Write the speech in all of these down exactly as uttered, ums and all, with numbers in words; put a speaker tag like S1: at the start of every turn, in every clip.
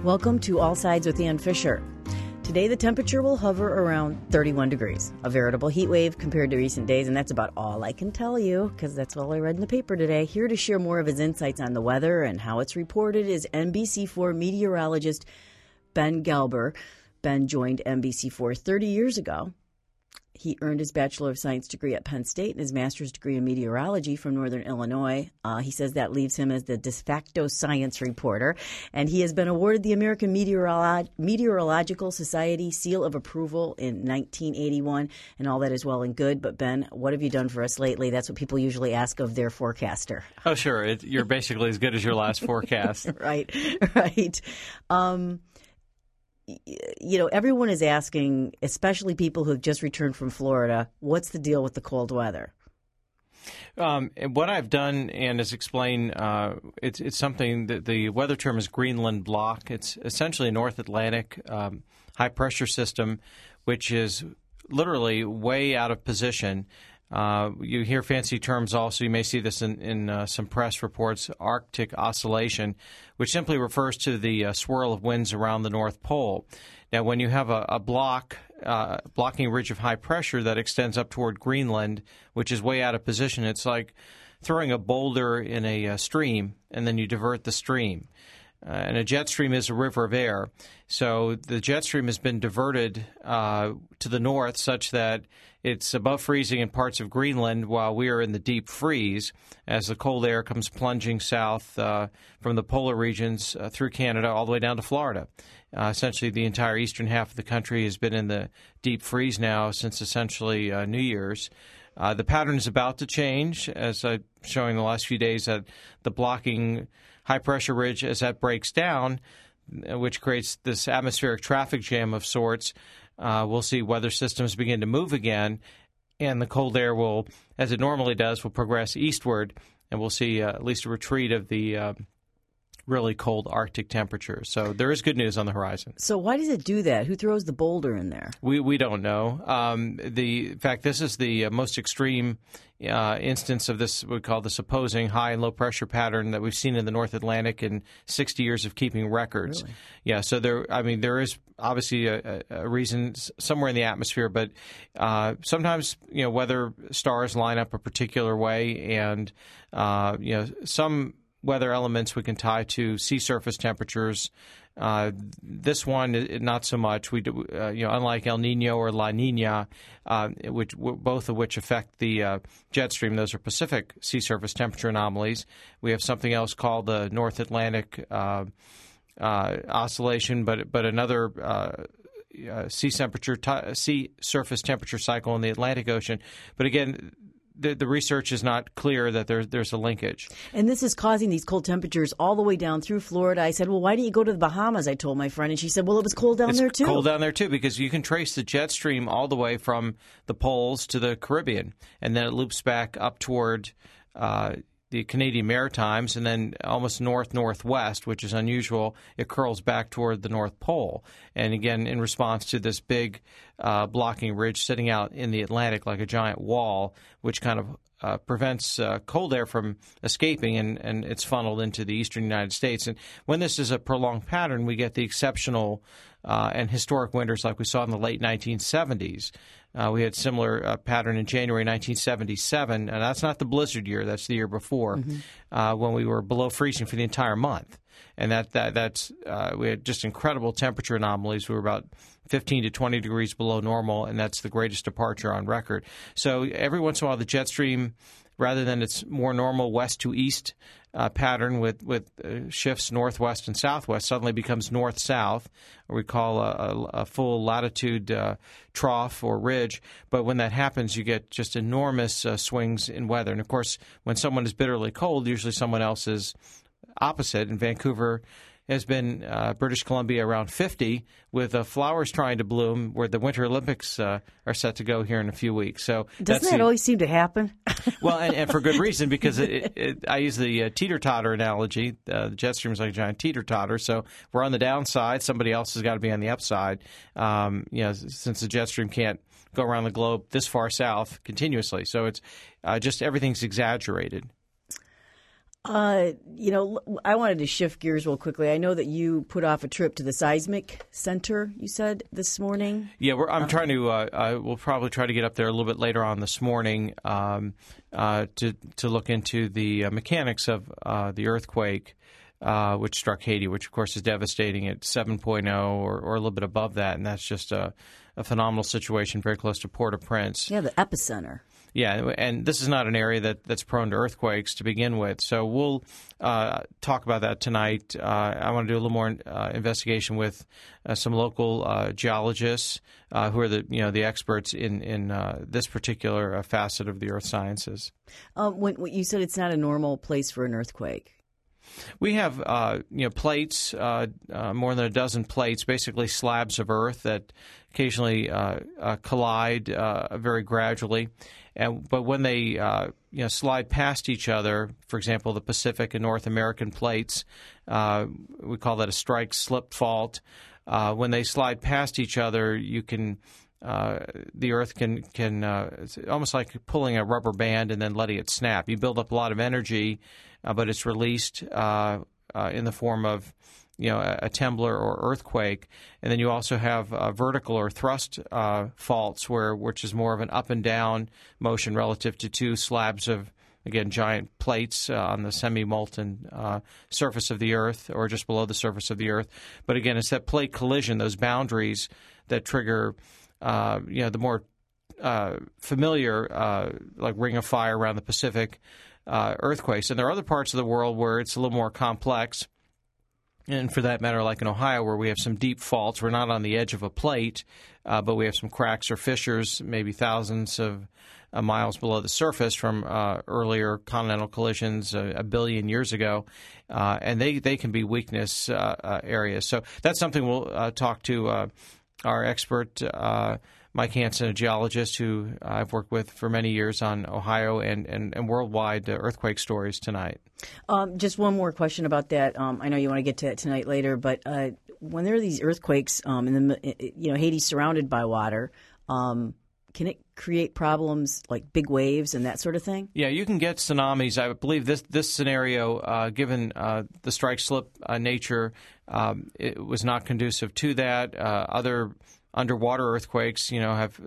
S1: Welcome to All Sides with Ann Fisher. Today the temperature will hover around thirty-one degrees, a veritable heat wave compared to recent days, and that's about all I can tell you because that's all I read in the paper today. Here to share more of his insights on the weather and how it's reported is N B C four meteorologist Ben Gelber. Ben joined N B C four thirty years ago. He earned his Bachelor of Science degree at Penn State and his master's degree in meteorology from Northern Illinois. Uh, he says that leaves him as the de facto science reporter. And he has been awarded the American Meteorolo- Meteorological Society Seal of Approval in nineteen eighty-one. And all that is well and good. But, Ben, what have you done for us lately? That's what people usually ask of their forecaster.
S2: Oh, sure. It, you're basically as good as your last forecast.
S1: Right, right. Um You know, everyone is asking, especially people who have just returned from Florida, what's the deal with the cold weather?
S2: Um, and what I've done and is explained, uh, it's, it's something that the weather term is Greenland block. It's essentially a North Atlantic um, high-pressure system, which is literally way out of position. Uh, you hear fancy terms also. You may see this in, in uh, some press reports, Arctic oscillation, which simply refers to the uh, swirl of winds around the North Pole. Now, when you have a, a block, uh, blocking ridge of high pressure that extends up toward Greenland, which is way out of position, it's like throwing a boulder in a, a stream, and then you divert the stream. Uh, and a jet stream is a river of air. So the jet stream has been diverted uh, to the north such that it's above freezing in parts of Greenland while we are in the deep freeze as the cold air comes plunging south uh, from the polar regions uh, through Canada all the way down to Florida. Uh, essentially, the entire eastern half of the country has been in the deep freeze now since essentially uh, New Year's. Uh, the pattern is about to change, as I'm showing the last few days, that the blocking high-pressure ridge, as that breaks down, which creates this atmospheric traffic jam of sorts, uh, we'll see weather systems begin to move again, and the cold air will, as it normally does, will progress eastward, and we'll see uh, at least a retreat of the uh, really cold Arctic temperatures. So there is good news on the horizon.
S1: So why does it do that? Who throws the boulder in there?
S2: We we don't know. Um, the in fact, this is the uh, most extreme uh, instance of this, we call this opposing high and low pressure pattern that we've seen in the North Atlantic in sixty years of keeping records.
S1: Really?
S2: Yeah, so there, I mean, there is obviously a, a reason somewhere in the atmosphere, but uh, sometimes, you know, weather stars line up a particular way, and, uh, you know, some weather elements we can tie to sea surface temperatures. Uh, this one, not so much. We, do, uh, you know, unlike El Nino or La Nina, uh, which both of which affect the uh, jet stream. Those are Pacific sea surface temperature anomalies. We have something else called the North Atlantic uh, uh, oscillation, but but another uh, uh, sea temperature, t- sea surface temperature cycle in the Atlantic Ocean. But again, The, the research is not clear that there, there's a linkage.
S1: And this is causing these cold temperatures all the way down through Florida. I said, well, why didn't you go to the Bahamas? I told my friend. And she said, well, it was cold down
S2: it's
S1: there, too.
S2: It's cold down there, too, because you can trace the jet stream all the way from the poles to the Caribbean. And then it loops back up toward uh, the Canadian Maritimes, and then almost north-northwest, which is unusual. It curls back toward the North Pole. And again, in response to this big uh, blocking ridge sitting out in the Atlantic like a giant wall, which kind of uh, prevents uh, cold air from escaping, and, and it's funneled into the eastern United States. And when this is a prolonged pattern, we get the exceptional uh, and historic winters like we saw in the late nineteen seventies. Uh, we had a similar uh, pattern in January nineteen seventy-seven, and that's not the blizzard year. That's the year before, mm-hmm. uh, when we were below freezing for the entire month. And that, that that's uh, we had just incredible temperature anomalies. We were about fifteen to twenty degrees below normal, and that's the greatest departure on record. So every once in a while, the jet stream, rather than its more normal west to east uh, pattern with, with uh, shifts northwest and southwest, suddenly becomes north-south, or we call a, a, a full latitude uh, trough or ridge. But when that happens, you get just enormous uh, swings in weather. And, of course, when someone is bitterly cold, usually someone else is opposite. In Vancouver has been uh, British Columbia around fifty, with uh, flowers trying to bloom, where the Winter Olympics uh, are set to go here in a few weeks. So
S1: doesn't that
S2: the,
S1: always seem to happen?
S2: Well, and, and for good reason, because it, it, it, I use the uh, teeter-totter analogy. Uh, the jet stream is like a giant teeter-totter. So we're on the downside. Somebody else has got to be on the upside. Um, you know, since the jet stream can't go around the globe this far south continuously, so it's uh, just everything's exaggerated.
S1: Uh, you know, I wanted to shift gears real quickly. I know that you put off a trip to the seismic center, you said, this morning.
S2: Yeah, we're, I'm uh, trying to, uh, I will probably try to get up there a little bit later on this morning um, uh, to, to look into the uh, mechanics of uh, the earthquake, uh, which struck Haiti, which, of course, is devastating at seven point oh or, or a little bit above that. And that's just a, a phenomenal situation very close to Port-au-Prince.
S1: Yeah, the epicenter.
S2: Yeah, and this is not an area that, that's prone to earthquakes to begin with. So we'll uh, talk about that tonight. Uh, I want to do a little more uh, investigation with uh, some local uh, geologists uh, who are the you know the experts in in uh, this particular uh, facet of the earth sciences.
S1: Um, when, when you said it's not a normal place for an earthquake.
S2: We have uh, you know plates, uh, uh, more than a dozen plates, basically slabs of earth that occasionally uh, uh, collide uh, very gradually. And, but when they uh, you know slide past each other, for example, the Pacific and North American plates, uh, we call that a strike-slip fault. Uh, when they slide past each other, you can uh, the Earth can can uh, it's almost like pulling a rubber band and then letting it snap. You build up a lot of energy, uh, but it's released uh, uh, in the form of you know, a, a temblor or earthquake. And then you also have uh, vertical or thrust uh, faults, where which is more of an up and down motion relative to two slabs of, again, giant plates uh, on the semi-molten uh, surface of the Earth or just below the surface of the Earth. But again, it's that plate collision, those boundaries that trigger, uh, you know, the more uh, familiar, uh, like Ring of Fire around the Pacific uh, earthquakes. And there are other parts of the world where it's a little more complex. And for that matter, like in Ohio, where we have some deep faults, we're not on the edge of a plate, uh, but we have some cracks or fissures, maybe thousands of uh, miles below the surface from uh, earlier continental collisions a, a billion years ago, uh, and they, they can be weakness uh, uh, areas. So that's something we'll uh, talk to uh, our expert, uh, Mike Hansen, a geologist who I've worked with for many years on Ohio and, and, and worldwide earthquake stories tonight.
S1: Um, just one more question about that. Um, I know you want to get to it tonight later, but uh, when there are these earthquakes, um, in the you know Haiti's surrounded by water, um, can it create problems like big waves and that sort of thing?
S2: Yeah, you can get tsunamis. I believe this this scenario, uh, given uh, the strike-slip uh, nature, um, it was not conducive to that. Uh, other underwater earthquakes, you know, have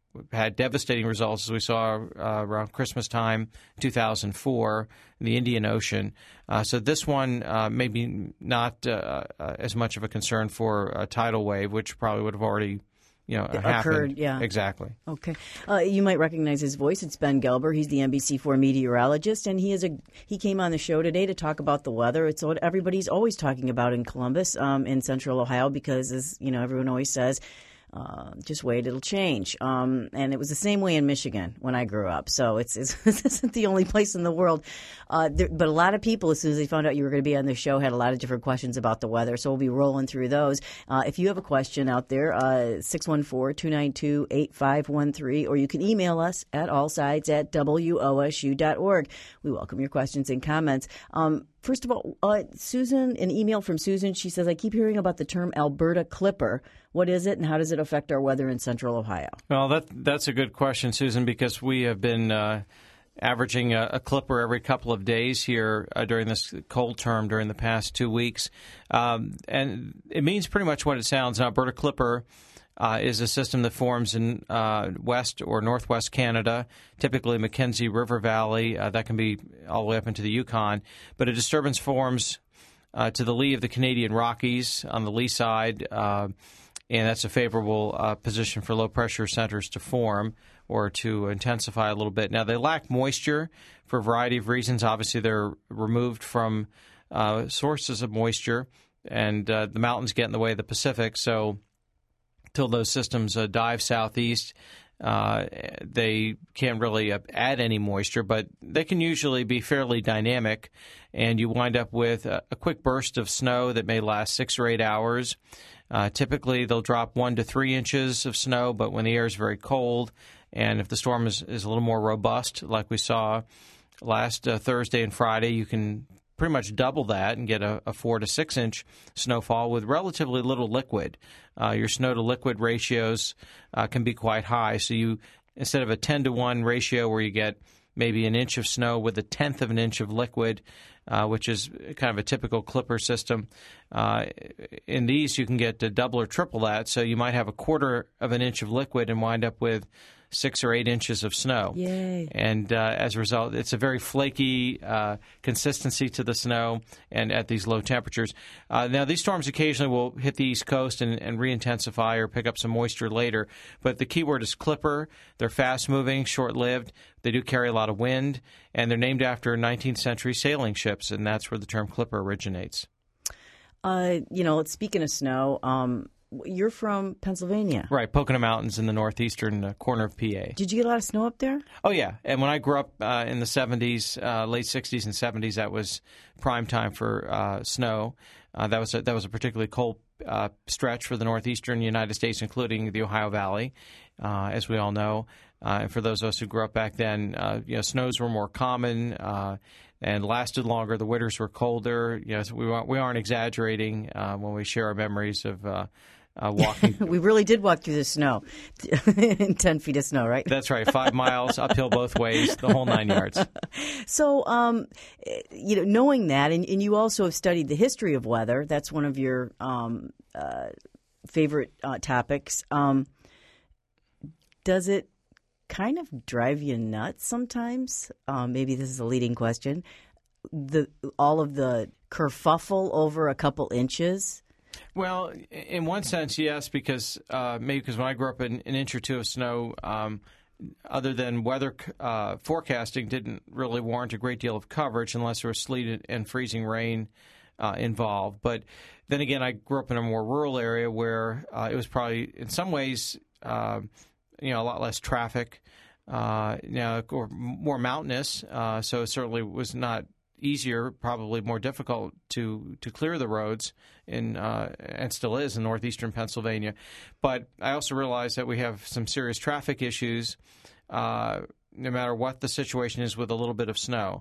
S2: had devastating results, as we saw uh, around Christmas time, two thousand four, in the Indian Ocean. Uh, so this one uh, maybe not uh, uh, as much of a concern for a tidal wave, which probably would have already, you know,
S1: occurred.
S2: Happened.
S1: Yeah,
S2: exactly.
S1: Okay, uh, you might recognize his voice. It's Ben Gelber. He's the N B C four meteorologist, and he is a he came on the show today to talk about the weather. It's what everybody's always talking about in Columbus, um, in Central Ohio, because as you know, everyone always says, Uh, just wait, it'll change. Um, and it was the same way in Michigan when I grew up. So it's, it's this isn't the only place in the world. Uh, there, but a lot of people, as soon as they found out you were going to be on the show, had a lot of different questions about the weather. So we'll be rolling through those. Uh, if you have a question out there, uh, six one four, two nine two, eight five one three, or you can email us at allsides at W O S U dot org. We welcome your questions and comments. Um, First of all, uh, Susan, an email from Susan. She says, I keep hearing about the term Alberta Clipper. What is it, and how does it affect our weather in Central Ohio?
S2: Well, that that's a good question, Susan, because we have been uh, averaging a, a clipper every couple of days here uh, during this cold term during the past two weeks. Um, and it means pretty much what it sounds. An Alberta Clipper Uh, is a system that forms in uh, west or northwest Canada, typically Mackenzie River Valley. Uh, that can be all the way up into the Yukon. But a disturbance forms uh, to the lee of the Canadian Rockies on the lee side, uh, and that's a favorable uh, position for low-pressure centers to form or to intensify a little bit. Now, they lack moisture for a variety of reasons. Obviously, they're removed from uh, sources of moisture, and uh, the mountains get in the way of the Pacific, so until those systems uh, dive southeast, uh, they can't really uh, add any moisture, but they can usually be fairly dynamic, and you wind up with a, a quick burst of snow that may last six or eight hours. Uh, typically, they'll drop one to three inches of snow, but when the air is very cold, and if the storm is, is a little more robust, like we saw last uh, Thursday and Friday, you can pretty much double that and get a, a four to six inch snowfall with relatively little liquid. Uh, your snow to liquid ratios uh, can be quite high. So you, instead of a ten to one ratio where you get maybe an inch of snow with a tenth of an inch of liquid, uh, which is kind of a typical clipper system. Uh, in these, you can get to double or triple that, so you might have a quarter of an inch of liquid and wind up with six or eight inches of snow.
S1: Yay.
S2: And uh, as a result, it's a very flaky uh, consistency to the snow and at these low temperatures. Uh, now, these storms occasionally will hit the East Coast and, and re-intensify or pick up some moisture later. But the key word is clipper. They're fast-moving, short-lived. They do carry a lot of wind, and they're named after nineteenth century sailing ships, and that's where the term clipper originates.
S1: Uh, you know, speaking of snow, um, you're from Pennsylvania.
S2: Right, Pocono Mountains in the northeastern uh, corner of P A.
S1: Did you get a lot of snow up there?
S2: Oh, yeah. And when I grew up uh, in the seventies, uh, late sixties and seventies, that was prime time for uh, snow. Uh, that was a, that was a particularly cold uh, stretch for the northeastern United States, including the Ohio Valley, uh, as we all know. Uh, and for those of us who grew up back then, uh, you know, snows were more common uh, and lasted longer. The winters were colder. You know, so we aren't, we aren't exaggerating uh, when we share our memories of uh, uh, walking.
S1: We really did walk through the snow, in ten feet of snow, right?
S2: That's right, five miles uphill both ways, the whole nine yards.
S1: So, um, you know, knowing that, and, and you also have studied the history of weather. That's one of your um, uh, favorite uh, topics. Um, does it kind of drive you nuts sometimes? Um, maybe this is a leading question. The all of the kerfuffle over a couple inches.
S2: Well, in one sense, yes, because uh, maybe because when I grew up, in an inch or two of snow, um, other than weather uh, forecasting, didn't really warrant a great deal of coverage unless there was sleet and freezing rain uh, involved. But then again, I grew up in a more rural area where uh, it was probably, in some ways, uh, you know, a lot less traffic, uh, you know, or more mountainous. Uh, so it certainly was not easier, probably more difficult to, to clear the roads in uh, and still is in northeastern Pennsylvania. But I also realize that we have some serious traffic issues, uh, no matter what the situation is with a little bit of snow,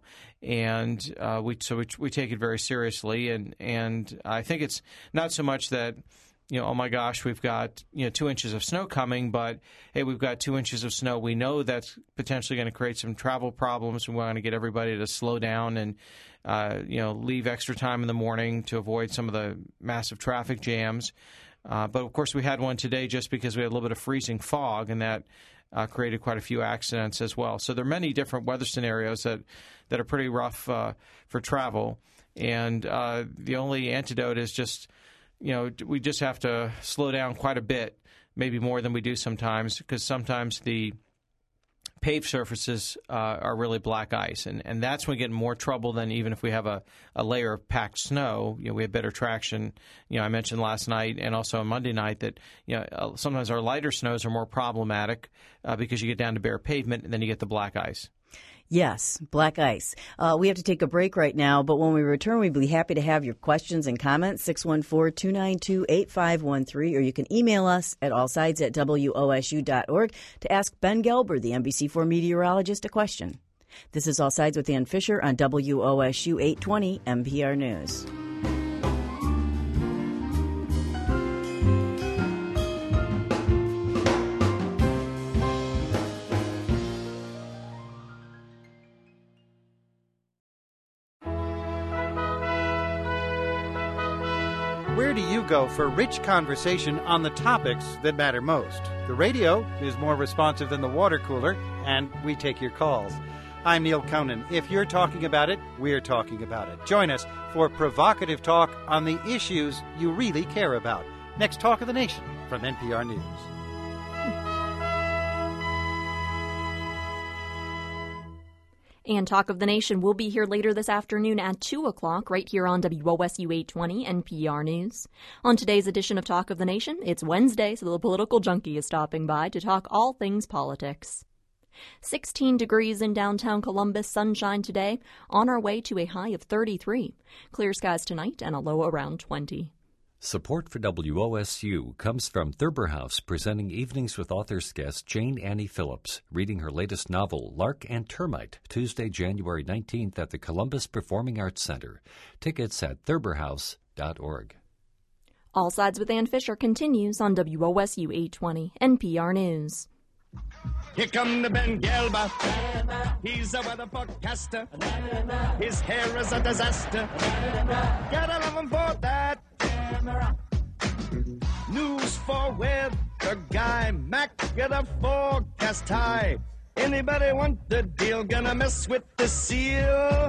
S2: and uh, we so we, we take it very seriously. And and I think it's not so much that, you know, oh my gosh, we've got, you know, two inches of snow coming, but hey, we've got two inches of snow. We know that's potentially going to create some travel problems. We want to get everybody to slow down and, uh, you know, leave extra time in the morning to avoid some of the massive traffic jams. Uh, but of course, we had one today just because we had a little bit of freezing fog, and that uh, created quite a few accidents as well. So there are many different weather scenarios that, that are pretty rough uh, for travel. And uh, the only antidote is just, you know, we just have to slow down quite a bit, maybe more than we do sometimes, because sometimes the paved surfaces uh, are really black ice, and, and that's when we get in more trouble than even if we have a, a layer of packed snow. You know, we have better traction. You know, I mentioned last night and also on Monday night that, you know, sometimes our lighter snows are more problematic uh, because you get down to bare pavement and then you get the black ice.
S1: Yes, black ice. Uh, we have to take a break right now, but when we return, we'd be happy to have your questions and comments, six one four, two nine two, eight five one three, or you can email us at allsides at W O S U dot org to ask Ben Gelber, the N B C four meteorologist, a question. This is All Sides with Ann Fisher on W O S U eight twenty N P R News.
S3: Where do you go for rich conversation on the topics that matter most? The radio is more responsive than the water cooler, and we take your calls. I'm Neil Conan. If you're talking about it, we're talking about it. Join us for provocative talk on the issues you really care about. Next Talk of the Nation from N P R News.
S4: And Talk of the Nation will be here later this afternoon at two o'clock right here on W O S U eight twenty N P R News. On today's edition of Talk of the Nation, it's Wednesday, so the political junkie is stopping by to talk all things politics. sixteen degrees in downtown Columbus, sunshine today, on our way to a high of thirty-three. Clear skies tonight and a low around twenty.
S5: Support for W O S U comes from Thurber House, presenting evenings with authors guest Jane Annie Phillips, reading her latest novel, Lark and Termite, Tuesday, January nineteenth at the Columbus Performing Arts Center. Tickets at thurber house dot org.
S4: All Sides with Ann Fisher continues on W O S U eight twenty N P R News.
S6: Here come the Ben Gelba. He's a weather forecaster. His hair is a disaster. Gotta love him for that. News for weather guy. Mac get a forecast high. Anybody want the deal? Gonna mess with the seal?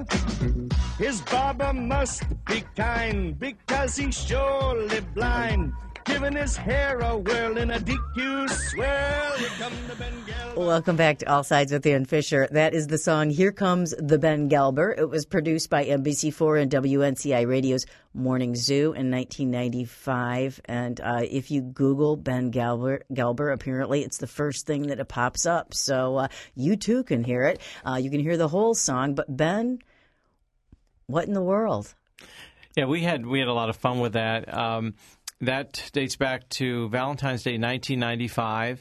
S6: His barber must be kind because he's surely blind. Giving his hair a whirl in a D Q swirl. Here come the Ben Gelber.
S1: Welcome back to All Sides with Ann Fisher. That is the song Here Comes the Ben Gelber. It was produced by N B C four and W N C I Radio's Morning Zoo in nineteen ninety-five. And uh, if you Google Ben Gelber, Gelber, apparently it's the first thing that it pops up. So uh, you too can hear it. Uh, you can hear the whole song. But Ben, what in the world?
S2: Yeah, we had we had a lot of fun with that. Um, That dates back to Valentine's Day, nineteen ninety-five,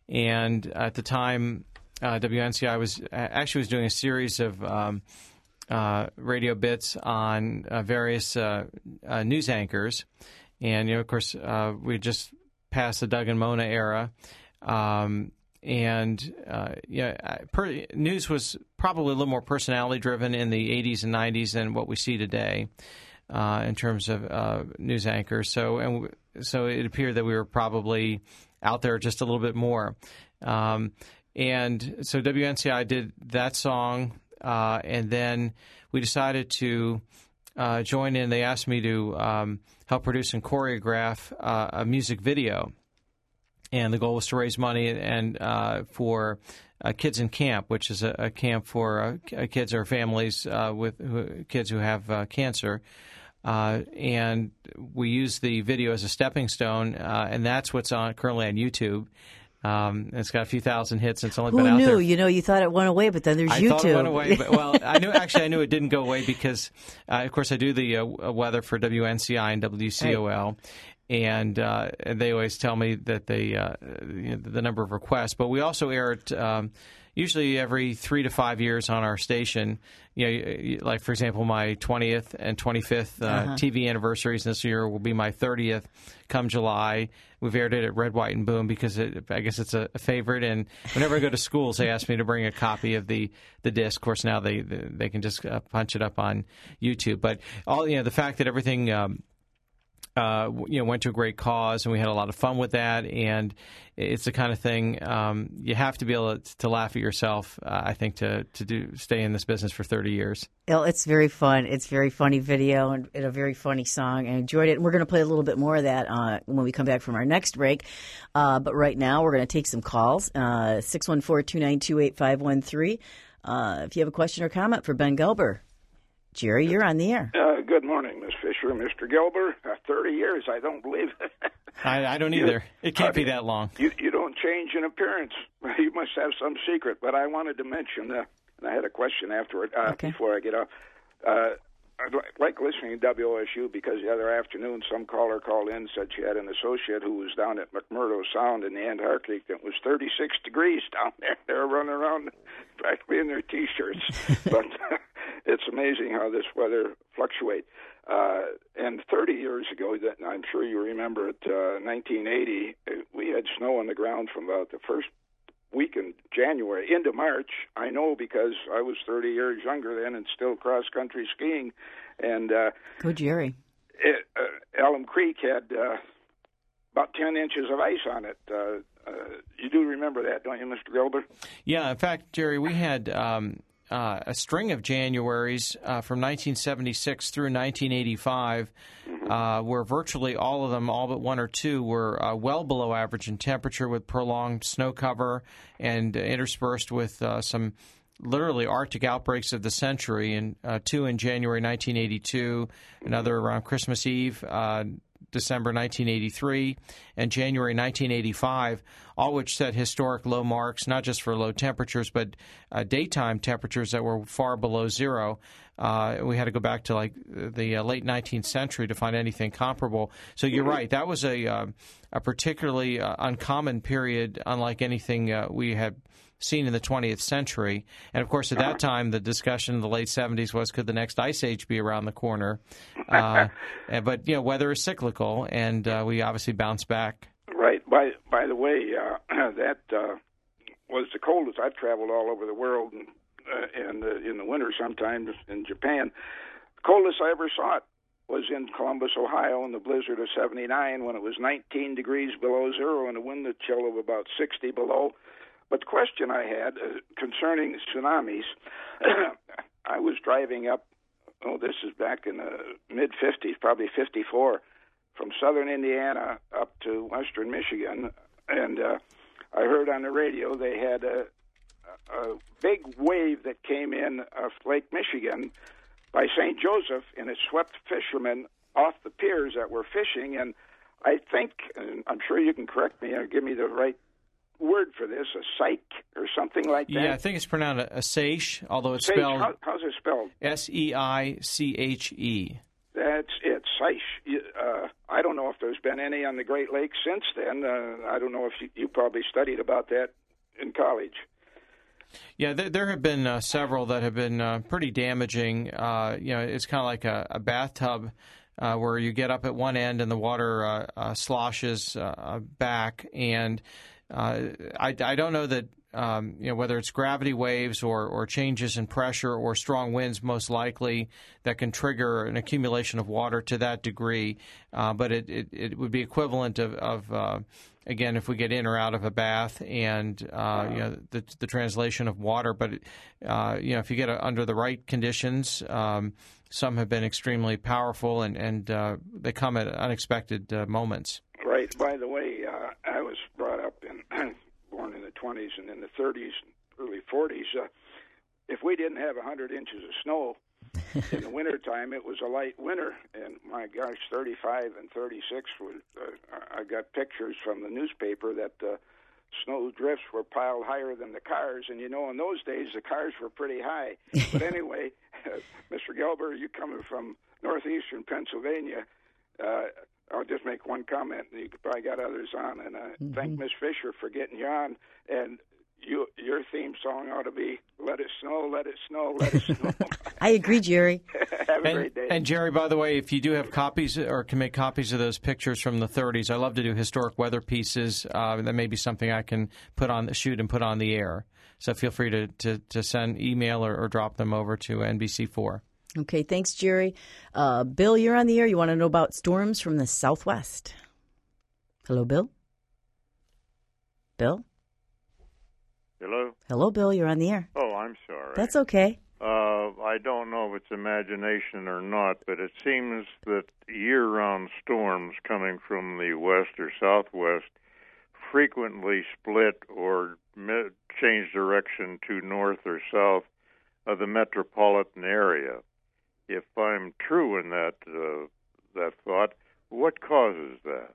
S2: and at the time, uh, W N C I was actually was doing a series of um, uh, radio bits on uh, various uh, uh, news anchors, and you know, of course, uh, we just passed the Doug and Mona era, um, and uh, yeah, per, news was probably a little more personality driven in the eighties and nineties than what we see today. Uh, in terms of uh, news anchors, so and w- so it appeared that we were probably out there just a little bit more, um, and so W N C I did that song, uh, and then we decided to uh, join in. They asked me to um, help produce and choreograph uh, a music video, and the goal was to raise money and uh, for uh, Kids in Camp, which is a, a camp for uh, kids or families uh, with who, kids who have uh, cancer. Uh, and we use the video as a stepping stone, uh, and that's what's on currently on YouTube. Um, it's got a few thousand hits. And it's only
S1: Who
S2: been out
S1: knew?
S2: there.
S1: You know, you thought it went away, but then there's
S2: I
S1: YouTube.
S2: thought it went away. But, well, I knew actually I knew it didn't go away because, uh, of course, I do the uh, weather for W N C I and W C O L. Right. And, uh, and they always tell me that they uh, you know, the number of requests. But we also air it um, usually every three to five years on our station. You know, like for example, my twentieth and twenty-fifth uh, uh-huh. T V anniversaries this year will be my thirtieth. Come July, we've aired it at Red, White, and Boom because it, I guess it's a, a favorite. And whenever I go to schools, they ask me to bring a copy of the, the disc. Of course, now they they can just uh, punch it up on YouTube. But all you know, the fact that everything. Um, Uh, you know, went to a great cause, and we had a lot of fun with that. And it's the kind of thing um, you have to be able to, to laugh at yourself. Uh, I think to to do stay in this business for thirty years.
S1: Well, it's very fun. It's a very funny video and, and a very funny song. I enjoyed it. And we're going to play a little bit more of that uh, when we come back from our next break. Uh, but right now, we're going to take some calls. Uh, six one four, two nine two, eight five one three. Uh, if you have a question or comment for Ben Gelber. Jerry, you're on the air.
S7: Uh, good morning, Miss Fisher. Mister Gelber, uh, thirty years, I don't believe it.
S2: I, I don't either. It can't I be mean, that long.
S7: You, you don't change in appearance. You must have some secret. But I wanted to mention, uh, and I had a question afterward uh, okay. before I get off. Uh, I like listening to W O S U because the other afternoon some caller called in and said she had an associate who was down at McMurdo Sound in the Antarctic. It was thirty-six degrees down there. They were running around practically in their T-shirts. But uh, it's amazing how this weather fluctuates. Uh, and thirty years ago, that I'm sure you remember it, uh, nineteen eighty, we had snow on the ground from about the first week in January into March. I know because I was thirty years younger then and still cross-country skiing. And uh,
S1: Go Jerry.
S7: It, uh, Elm Creek had uh, about ten inches of ice on it. Uh, uh, you do remember that, don't you, Mister Gelber?
S2: Yeah, in fact, Jerry, we had um, uh, a string of Januaries uh, from nineteen seventy-six through nineteen eighty-five mm-hmm. uh, where virtually all of them, all but one or two, were uh, well below average in temperature with prolonged snow cover and uh, interspersed with uh, some literally Arctic outbreaks of the century, and uh, two in January nineteen eighty-two, another around Christmas Eve, uh, December nineteen eighty-three, and January nineteen eighty-five, all which set historic low marks, not just for low temperatures, but uh, daytime temperatures that were far below zero. Uh, we had to go back to like the uh, late nineteenth century to find anything comparable. So you're right. That was a, uh, a particularly uh, uncommon period, unlike anything uh, we had seen in the twentieth century. And, of course, at that time, the discussion in the late seventies was, could the next ice age be around the corner? Uh, but, you know, weather is cyclical, and uh, we obviously bounce back.
S7: Right. By by the way, uh, that uh, was the coldest. I've traveled all over the world, and, uh, and uh, in the winter sometimes in Japan. The coldest I ever saw it was in Columbus, Ohio, in the blizzard of seventy-nine, when it was nineteen degrees below zero and a wind chill of about sixty below. But the question I had uh, concerning tsunamis, I was driving up, oh, this is back in the mid-fifties, probably fifty-four, from southern Indiana up to western Michigan, and uh, I heard on the radio they had a, a big wave that came in of Lake Michigan by Saint Joseph, and it swept fishermen off the piers that were fishing. And I think, and I'm sure you can correct me or give me the right word for this, a psych or something like that.
S2: Yeah, I think it's pronounced a seiche, although it's
S7: Seiche,
S2: spelled...
S7: How, how's it spelled?
S2: S E I C H E.
S7: That's it, Seiche. Uh, I don't know if there's been any on the Great Lakes since then. Uh, I don't know if you, you probably studied about that in college.
S2: Yeah, there, there have been uh, several that have been uh, pretty damaging. Uh, you know, it's kind of like a, a bathtub uh, where you get up at one end and the water uh, uh, sloshes uh, back. And uh, I, I don't know that, um, you know, whether it's gravity waves or, or changes in pressure or strong winds, most likely, that can trigger an accumulation of water to that degree. Uh, but it, it, it would be equivalent of, of uh, again, if we get in or out of a bath, and uh, you know, the, the translation of water. But uh, you know, if you get it under the right conditions, um, some have been extremely powerful, and and uh, they come at unexpected uh, moments.
S7: Right. By the way, uh, I was brought up in born in the twenties and in the thirties, early forties. Uh, if we didn't have a hundred inches of snow in the wintertime, it was a light winter, and my gosh, thirty-five and thirty-six, was, uh, I got pictures from the newspaper that uh, snow drifts were piled higher than the cars, and you know, in those days, the cars were pretty high. But anyway, uh, Mister Gelber, you coming from northeastern Pennsylvania, uh, I'll just make one comment, and you probably got others on, and I mm-hmm. thank Miss Fisher for getting you on, and You, your theme song ought to be "Let It Snow, Let It Snow, Let It Snow."
S1: I agree, Jerry.
S7: Have a
S2: and,
S7: great day.
S2: And Jerry, by the way, if you do have copies or can make copies of those pictures from the thirties, I love to do historic weather pieces. Uh, that may be something I can put on the shoot and put on the air. So feel free to, to, to send email or, or drop them over to N B C four.
S1: Okay, thanks, Jerry. Uh, Bill, you're on the air. You want to know about storms from the southwest? Hello, Bill? Bill?
S8: Hello?
S1: Hello, Bill. You're on the air.
S8: Oh, I'm sorry.
S1: That's okay.
S8: Uh, I don't know if it's imagination or not, but it seems that year-round storms coming from the west or southwest frequently split or me- change direction to north or south of the metropolitan area. If I'm true in that uh, that thought, what causes that?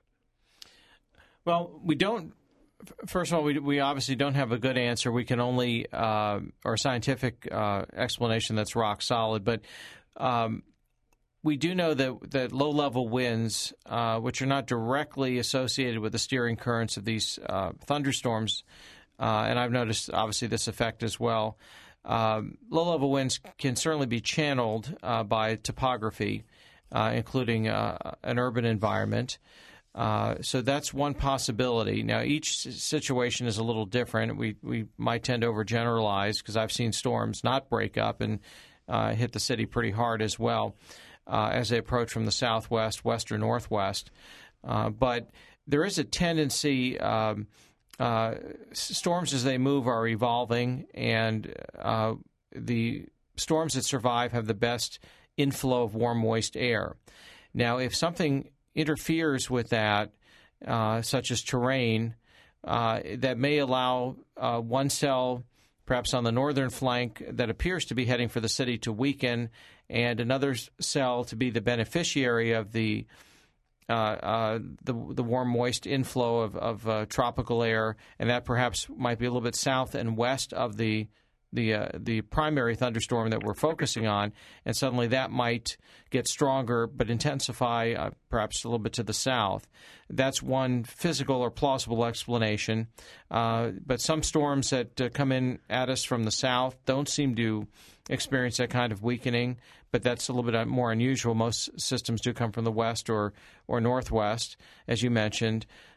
S2: Well, we don't. First of all, we we obviously don't have a good answer. We can only, uh, or a scientific uh, explanation that's rock solid. But um, we do know that, that low-level winds, uh, which are not directly associated with the steering currents of these uh, thunderstorms, uh, and I've noticed, obviously, this effect as well, um, low-level winds can certainly be channeled uh, by topography, uh, including uh, an urban environment. Uh, so that's one possibility. Now, each situation is a little different. We we might tend to overgeneralize because I've seen storms not break up and uh, hit the city pretty hard as well uh, as they approach from the southwest, west, or northwest. Uh, but there is a tendency, um, uh, storms as they move are evolving, and uh, the storms that survive have the best inflow of warm, moist air. Now, if something interferes with that, uh, such as terrain, uh, that may allow uh, one cell, perhaps on the northern flank, that appears to be heading for the city to weaken, and another cell to be the beneficiary of the uh, uh, the, the warm, moist inflow of, of uh, tropical air, and that perhaps might be a little bit south and west of the the uh, the primary thunderstorm that we're focusing on, and suddenly that might get stronger but intensify uh, perhaps a little bit to the south. That's one physical or plausible explanation. Uh, but some storms that uh, come in at us from the south don't seem to experience that kind of weakening, but that's a little bit more unusual. Most systems do come from the west or, or northwest, as you mentioned.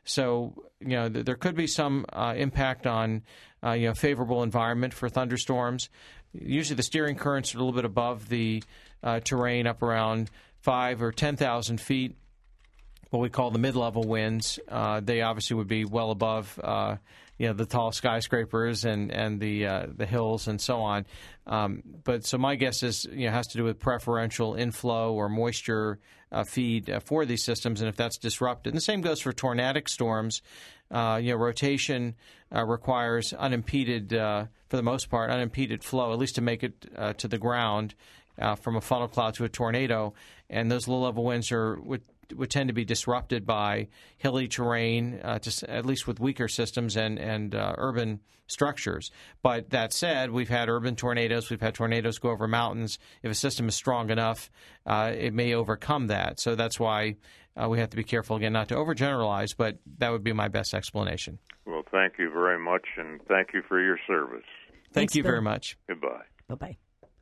S2: So, you know, th- there could be some uh, impact on, uh, you know, favorable environment for thunderstorms. Usually the steering currents are a little bit above the uh, terrain, up around five or ten thousand feet. What we call the mid-level winds. Uh, they obviously would be well above, uh, you know, the tall skyscrapers and and the uh, the hills and so on. Um, but so my guess is, you know, has to do with preferential inflow or moisture uh, feed uh, for these systems, and if that's disrupted. And the same goes for tornadic storms. Uh, you know, rotation uh, requires unimpeded, uh, for the most part, unimpeded flow, at least to make it uh, to the ground uh, from a funnel cloud to a tornado. And those low-level winds are would would tend to be disrupted by hilly terrain, uh, to, at least with weaker systems and, and uh, urban structures. But that said, we've had urban tornadoes. We've had tornadoes go over mountains. If a system is strong enough, uh, it may overcome that. So that's why uh, we have to be careful, again, not to overgeneralize, but that would be my best explanation.
S8: Well, thank you very much, and thank you for your service.
S2: Thank
S1: Thanks,
S2: you
S1: Bill.
S2: very much.
S8: Goodbye.
S1: Bye-bye.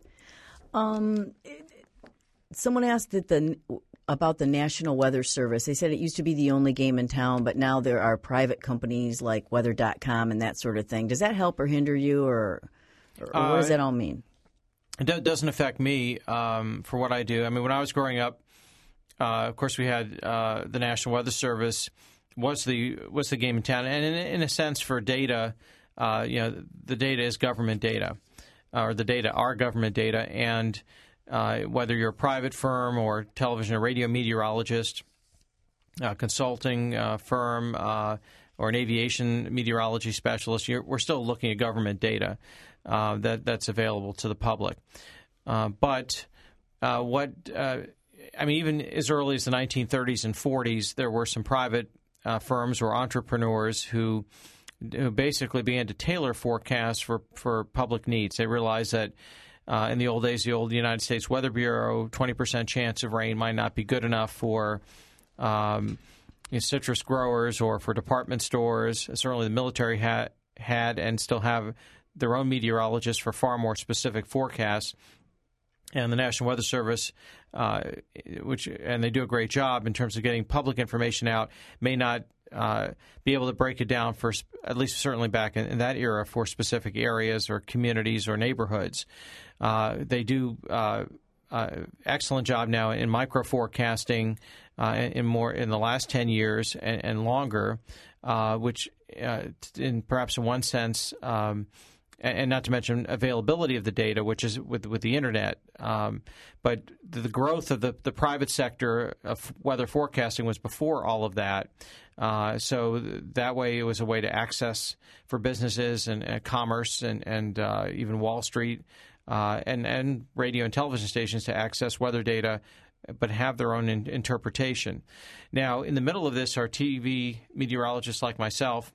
S1: Um, someone asked that the about the National Weather Service. They said it used to be the only game in town, but now there are private companies like weather dot com and that sort of thing. Does that help or hinder you, or, or uh, what does that all mean?
S2: It doesn't affect me um, for what I do. I mean, when I was growing up, uh, of course, we had uh, the National Weather Service was the was the game in town, and in, in a sense, for data, uh, you know, the data is government data, or the data are government data, and Uh, whether you're a private firm or television or radio meteorologist, uh, consulting uh, firm, uh, or an aviation meteorology specialist, you're, we're still looking at government data uh, that that's available to the public. Uh, but uh, what uh, I mean, even as early as the nineteen thirties and forties, there were some private uh, firms or entrepreneurs who who basically began to tailor forecasts for, for public needs. They realized that Uh, in the old days, the old United States Weather Bureau, twenty percent chance of rain might not be good enough for um, you know, citrus growers or for department stores. Certainly the military had, had and still have their own meteorologists for far more specific forecasts. And the National Weather Service, uh, which and they do a great job in terms of getting public information out, may not uh, be able to break it down for, at least certainly back in, in that era, for specific areas or communities or neighborhoods. Uh, they do uh, uh, excellent job now in micro forecasting uh, in more in the last ten years and, and longer, uh, which uh, in perhaps in one sense. Um, And not to mention availability of the data, which is with with the internet. Um, but the growth of the, the private sector of weather forecasting was before all of that. Uh, so that way it was a way to access for businesses and, and commerce and, and uh, even Wall Street uh, and, and radio and television stations to access weather data, but have their own in, interpretation. Now, in the middle of this are T V meteorologists like myself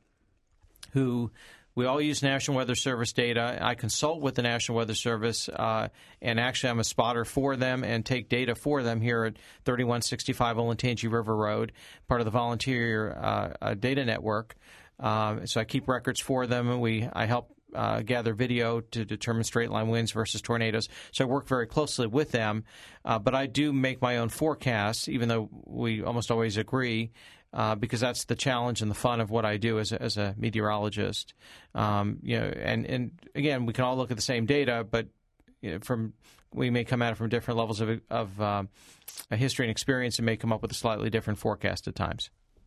S2: who – we all use National Weather Service data. I consult with the National Weather Service, uh, and actually I'm a spotter for them and take data for them here at thirty-one sixty-five Olentangy River Road, part of the Volunteer uh, uh, Data Network. Um, so I keep records for them, and we I help uh, gather video to determine straight-line winds versus tornadoes. So I work very closely with them. Uh, but I do make my own forecasts, even though we almost always agree. Uh, because that's the challenge and the fun of what I do as a, as a meteorologist. Um, you know, and, and again, we can all look at the same data, but you know, from we may come at it from different levels of, of um, history and experience, and may come up with a slightly different forecast at times.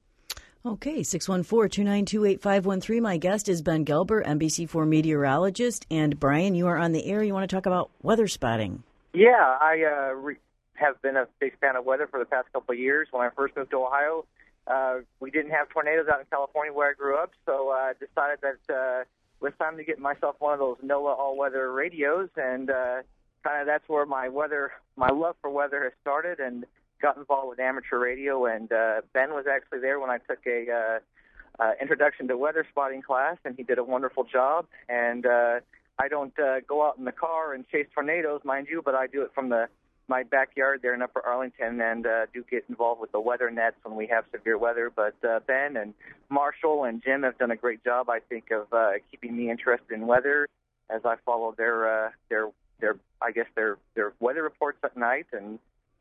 S1: Okay, six one four, two nine two, eight five one three. My guest is Ben Gelber, N B C four meteorologist. And Brian, you are on the air. You want to talk about weather spotting?
S9: Yeah, I uh, re- have been a big fan of weather for the past couple of years. When I first moved to Ohio, Uh, we didn't have tornadoes out in California where I grew up, so I uh, decided that uh, it was time to get myself one of those NOAA all-weather radios, and uh, kind of that's where my weather, my love for weather has started, and got involved with amateur radio. And uh, Ben was actually there when I took a uh, uh, introduction to weather spotting class, and he did a wonderful job. And uh, I don't uh, go out in the car and chase tornadoes, mind you, but I do it from the my backyard there in Upper Arlington, and uh, do get involved with the weather nets when we have severe weather. But uh, Ben and Marshall and Jim have done a great job, I think, of uh, keeping me interested in weather as I follow their uh, their their I guess their their weather reports at night. And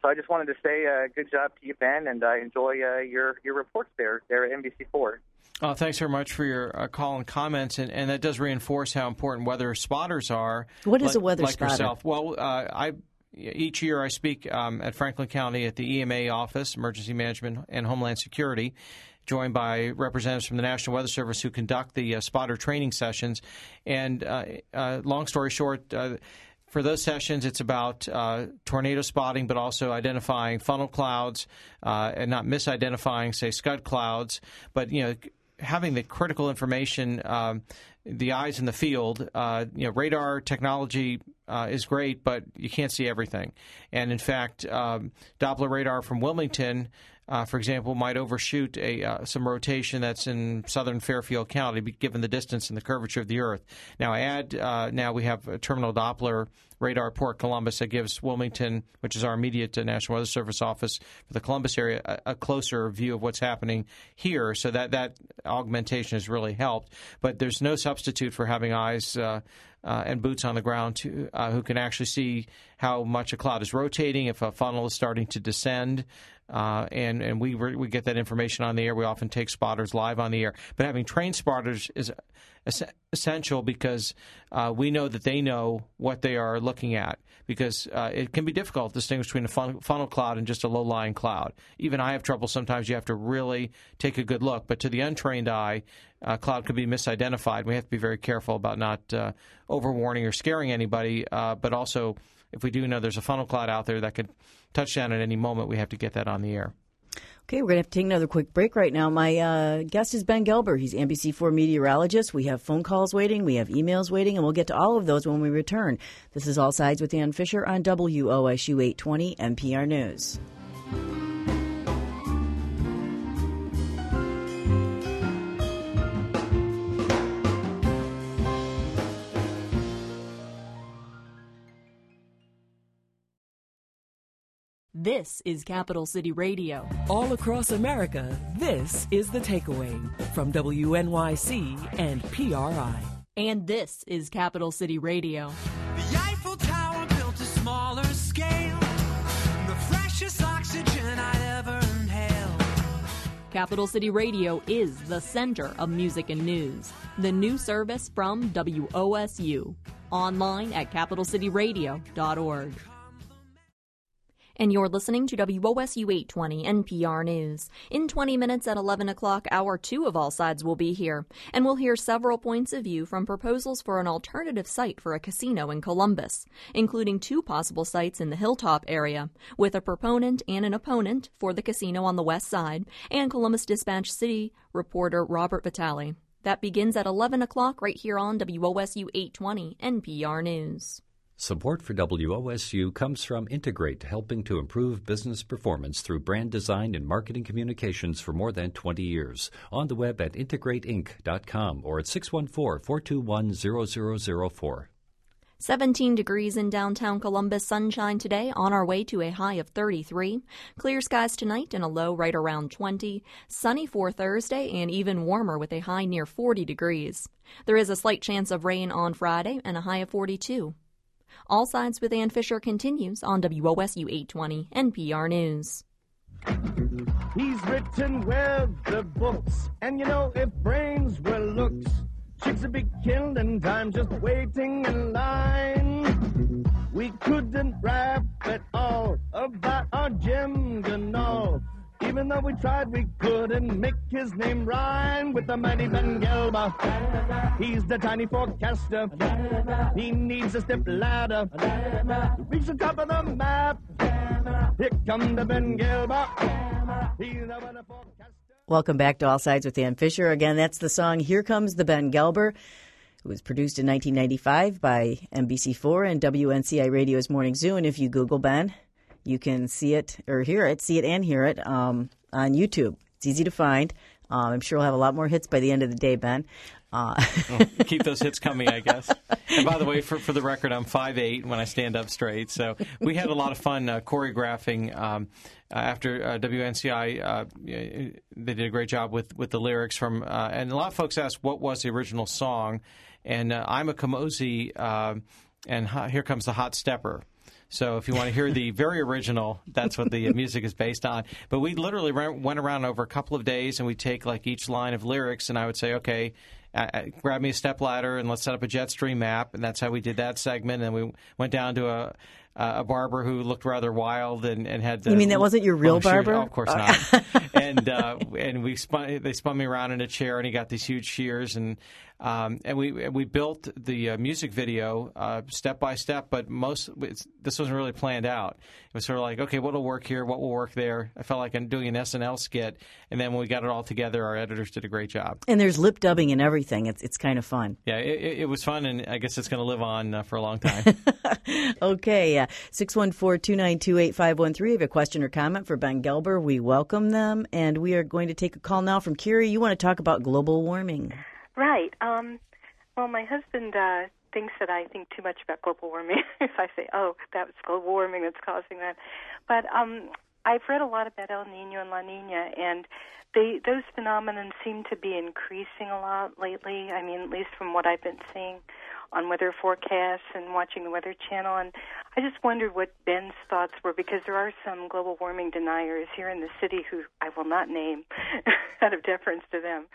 S9: So I just wanted to say uh, good job to you, Ben, and I enjoy uh, your, your reports there, there at N B C four.
S2: Uh, thanks very much for your uh, call and comments, and, and that does reinforce how important weather spotters are.
S1: What is
S2: like,
S1: a weather
S2: like
S1: spotter?
S2: Yourself. Well, uh, I each year I speak um, at Franklin County at the E M A office, Emergency Management and Homeland Security, joined by representatives from the National Weather Service who conduct the uh, spotter training sessions. And uh, uh, long story short, uh, for those sessions, it's about uh, tornado spotting, but also identifying funnel clouds uh, and not misidentifying, say, scud clouds. But, you know, having the critical information, um, the eyes in the field, uh, you know, radar technology uh, is great, but you can't see everything. And in fact, um, Doppler radar from Wilmington, uh, for example, might overshoot a uh, some rotation that's in southern Fairfield County, given the distance and the curvature of the Earth. Now, add uh, now we have a terminal Doppler radar at Port Columbus that gives Wilmington, which is our immediate uh, National Weather Service office for the Columbus area, a, a closer view of what's happening here. So that, that augmentation has really helped. But there's no substitute for having eyes uh, uh, and boots on the ground to, uh, who can actually see how much a cloud is rotating, if a funnel is starting to descend. Uh, and, and we re- we get that information on the air. We often take spotters live on the air. But having trained spotters is es- essential because uh, we know that they know what they are looking at, because uh, it can be difficult to distinguish between a fun- funnel cloud and just a low-lying cloud. Even I have trouble. Sometimes you have to really take a good look. But to the untrained eye, a cloud could be misidentified. We have to be very careful about not uh, overwarning or scaring anybody, uh, but also if we do know there's a funnel cloud out there that could touch down at any moment, we have to get that on the air.
S1: Okay, we're going to have to take another quick break right now. My uh, guest is Ben Gelber. He's N B C four meteorologist. We have phone calls waiting. We have emails waiting, and we'll get to all of those when we return. This is All Sides with Ann Fisher on W O S U eight twenty N P R News.
S4: This is Capital City Radio.
S10: All across America, this is The Takeaway from W N Y C and P R I.
S4: And this is Capital City Radio.
S11: The Eiffel Tower built a smaller scale, the freshest oxygen I'd ever inhaled.
S4: Capital City Radio is the center of music and news. The new service from W O S U. Online at capital city radio dot org. And you're listening to W O S U eight twenty N P R News. In twenty minutes at eleven o'clock, hour two of All Sides will be here, and we'll hear several points of view from proposals for an alternative site for a casino in Columbus, including two possible sites in the Hilltop area, with a proponent and an opponent for the casino on the west side, and Columbus Dispatch City reporter Robert Vitale. That begins at eleven o'clock right here on W O S U eight twenty N P R News.
S5: Support for W O S U comes from Integrate, helping to improve business performance through brand design and marketing communications for more than twenty years. On the web at integrate inc dot com or at six one four, four two one, zero zero zero four.
S4: seventeen degrees in downtown Columbus, sunshine today, on our way to a high of thirty-three. Clear skies tonight and a low right around twenty. Sunny for Thursday and even warmer with a high near forty degrees. There is a slight chance of rain on Friday and a high of forty-two. All Sides with Ann Fisher continues on W O S U eight twenty N P R News.
S6: He's written with the books, and you know if brains were looks, chicks would be killed in time just waiting in line. We couldn't rap at all about our Jim Ganol. Even though we tried, we couldn't make his name rhyme with the mighty Ben Gelber. He's the tiny forecaster. He needs a step ladder. Reach the top of the map. Here comes the Ben Gelber. He's the weather forecaster.
S1: Welcome back to All Sides with Ann Fisher. Again, that's the song Here Comes the Ben Gelber. It was produced in nineteen ninety-five by N B C four and W N C I Radio's Morning Zoo. And if you Google Ben, you can see it or hear it, see it and hear it um, on YouTube. It's easy to find. Um, I'm sure we'll have a lot more hits by the end of the day, Ben. Uh,
S2: well, keep those hits coming, I guess. And by the way, for, for the record, I'm five eight when I stand up straight. So we had a lot of fun uh, choreographing um, uh, after uh, W N C I. Uh, they did a great job with, with the lyrics from, uh, and a lot of folks asked what was the original song. And uh, I'm a Kamosi, uh, and Here Comes the Hot Stepper. So if you want to hear the very original, that's what the music is based on. But we literally ran, went around over a couple of days, and we take like each line of lyrics, and I would say, okay, uh, grab me a stepladder, and let's set up a jet stream map, and that's how we did that segment. And we went down to a Uh, a barber who looked rather wild and, and had. The,
S1: you mean that wasn't your real barber?
S2: Oh, of course not. and uh, and we spun, they spun me around in a chair, and he got these huge shears, and um, and we we built the uh, music video uh, step by step. But most it's, this wasn't really planned out. It was sort of like, okay, what will work here? What will work there? I felt like I'm doing an S N L skit, and then when we got it all together, our editors did a great job.
S1: And there's lip dubbing and everything. It's it's kind of fun.
S2: Yeah, it, it was fun, and I guess it's going to live on uh, for a long time.
S1: Okay, uh, six one four, two nine two, eight five one three. If you have a question or comment for Ben Gelber, we welcome them. And we are going to take a call now from Curie. You want to talk about global warming.
S12: Right. Um, well, my husband uh, thinks that I think too much about global warming if I say, oh, that was global warming that's causing that. But um, I've read a lot about El Nino and La Nina, and they, those phenomena seem to be increasing a lot lately. I mean, at least from what I've been seeing on weather forecasts and watching the Weather Channel. And I just wondered what Ben's thoughts were, because there are some global warming deniers here in the city who I will not name out of deference to them.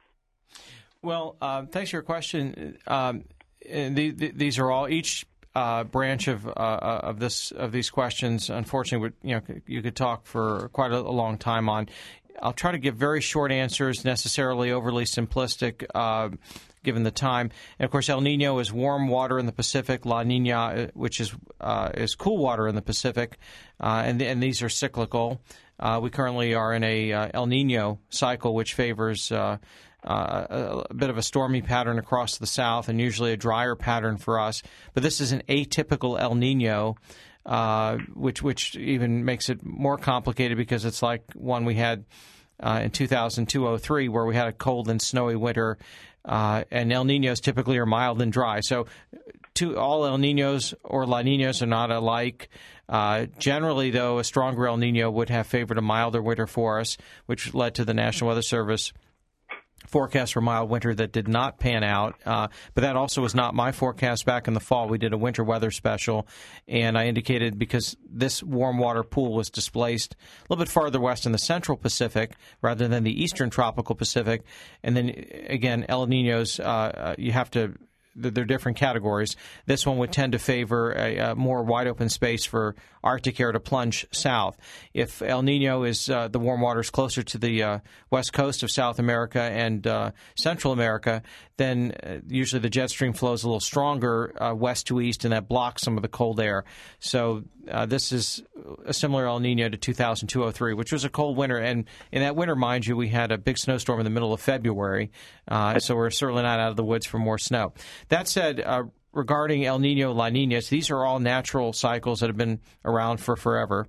S2: Well, uh, thanks for your question. Um, the, the, these are all each uh, branch of uh, of this of these questions. Unfortunately, would, you know, you could talk for quite a, a long time on. I'll try to give very short answers, necessarily overly simplistic, uh, given the time. And of course, El Nino is warm water in the Pacific. La Nina, which is uh, is cool water in the Pacific, uh, and and these are cyclical. Uh, we currently are in a uh, El Nino cycle, which favors uh, uh, a, a bit of a stormy pattern across the south, and usually a drier pattern for us. But this is an atypical El Nino. Uh, which which even makes it more complicated, because it's like one we had uh, in two thousand two oh three, where we had a cold and snowy winter, uh, and El Ninos typically are mild and dry. So two, all El Ninos or La Ninas are not alike. Uh, generally, though, a stronger El Nino would have favored a milder winter for us, which led to the National Weather Service forecast for mild winter that did not pan out. Uh, but that also was not my forecast back in the fall. We did a winter weather special, and I indicated, because this warm water pool was displaced a little bit farther west in the central Pacific rather than the eastern tropical Pacific. And then, again, El Ninos, uh, you have to they're different categories. This one would tend to favor a, a more wide-open space for Arctic air to plunge south. If El Nino is uh, the warm waters closer to the uh, west coast of South America and uh, Central America, then uh, usually the jet stream flows a little stronger uh, west to east, and that blocks some of the cold air. So uh, this is a similar El Nino to two thousand two oh three, which was a cold winter. And in that winter, mind you, we had a big snowstorm in the middle of February, uh, so we're certainly not out of the woods for more snow. That said, uh, regarding El Nino, La Ninas, these are all natural cycles that have been around for forever.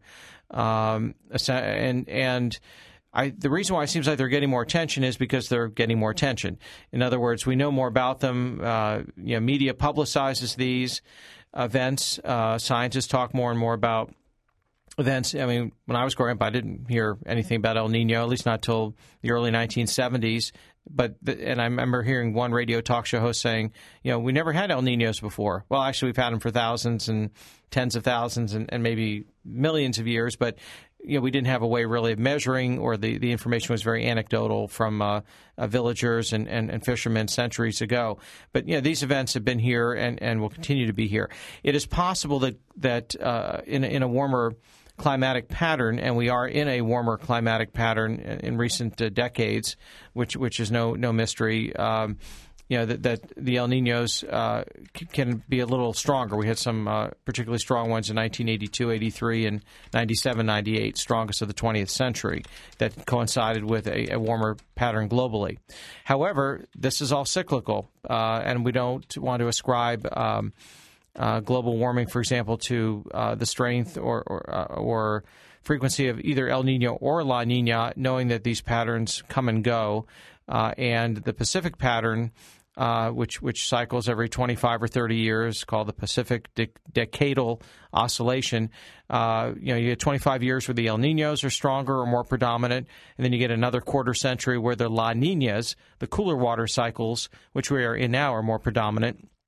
S2: Um, and and I, the reason why it seems like they're getting more attention is because they're getting more attention. In other words, we know more about them. Uh, you know, media publicizes these events. Uh, scientists talk more and more about events. I mean, when I was growing up, I didn't hear anything about El Nino, at least not till the early nineteen seventies. But the, and I remember hearing one radio talk show host saying, you know, we never had El Ninos before. Well, actually, we've had them for thousands and tens of thousands and, and maybe millions of years. But, you know, we didn't have a way really of measuring, or the, the information was very anecdotal from uh, uh, villagers and, and, and fishermen centuries ago. But, you know, these events have been here and, and will continue to be here. It is possible that, that uh, in, in a warmer climatic pattern, and we are in a warmer climatic pattern in recent uh, decades, which which is no no mystery. Um, you know that, that the El Ninos uh, c- can be a little stronger. We had some uh, particularly strong ones in nineteen eighty-two, eighty-three, and ninety-seven, ninety-eight, strongest of the twentieth century, that coincided with a, a warmer pattern globally. However, this is all cyclical, uh, and we don't want to ascribe Um, Uh, global warming, for example, to uh, the strength or or, uh, or frequency of either El Nino or La Nina, knowing that these patterns come and go, uh, and the Pacific pattern, uh, which which cycles every twenty-five or thirty years, called the Pacific de- Decadal Oscillation. Uh, you know, you get twenty-five years where the El Ninos are stronger or more predominant, and then you get another quarter century where the La Ninas, the cooler water cycles, which we are in now, are more predominant.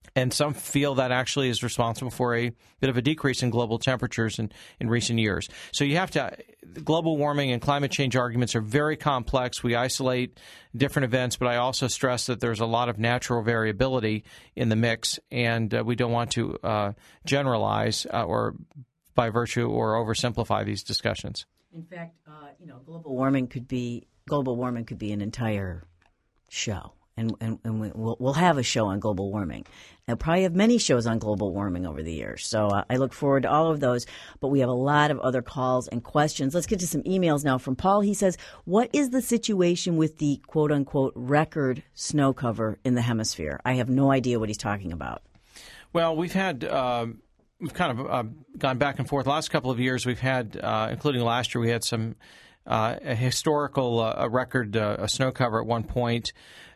S2: And some feel that actually is responsible for a bit of a decrease in global temperatures in, in recent years. So you have to – global warming and climate change arguments are very complex. We isolate different events, but I also stress that there's a lot of natural variability in the mix, and uh, we don't want to uh, generalize uh, or by virtue or oversimplify these discussions.
S1: In fact, uh, you know, global warming could be global warming could be an entire show. And, and, and we'll, we'll have a show on global warming. I'll probably have many shows on global warming over the years. So uh, I look forward to all of those. But we have a lot of other calls and questions. Let's get to some emails now from Paul. He says, what is the situation with the quote-unquote record snow cover in the hemisphere? I have no idea what he's talking about.
S2: Well, we've had uh, we've kind of uh, gone back and forth. The last couple of years we've had, uh, including last year, we had some uh, a historical uh, a record uh, a snow cover at one point.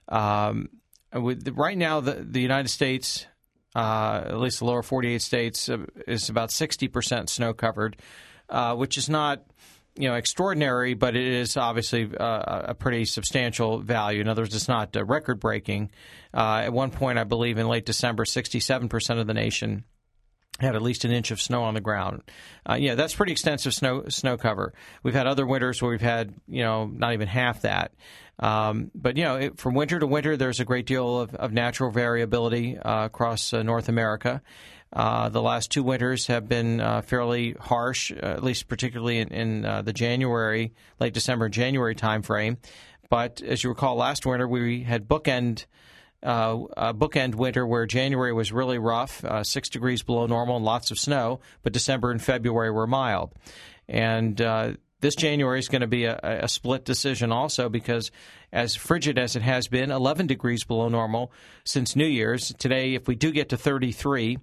S2: Um, with, right now, the, the United States, uh, at least the lower forty-eight states, uh, is about sixty percent snow covered, uh, which is not, you know, extraordinary, but it is obviously uh, a pretty substantial value. In other words, it's not uh, record breaking. Uh, at one point, I believe in late December, sixty-seven percent of the nation had at least an inch of snow on the ground. Uh, yeah, that's pretty extensive snow snow cover. We've had other winters where we've had, you know, not even half that. Um, but, you know, it, from winter to winter, there's a great deal of, of natural variability uh, across uh, North America. Uh, the last two winters have been uh, fairly harsh, uh, at least particularly in, in uh, the January, late December, January timeframe. But as you recall, last winter we had bookend Uh, a bookend winter where January was really rough, uh, six degrees below normal and lots of snow, but December and February were mild. And uh, this January is going to be a, a split decision also because as frigid as it has been, eleven degrees below normal since New Year's. Today, if we do get to thirty-three,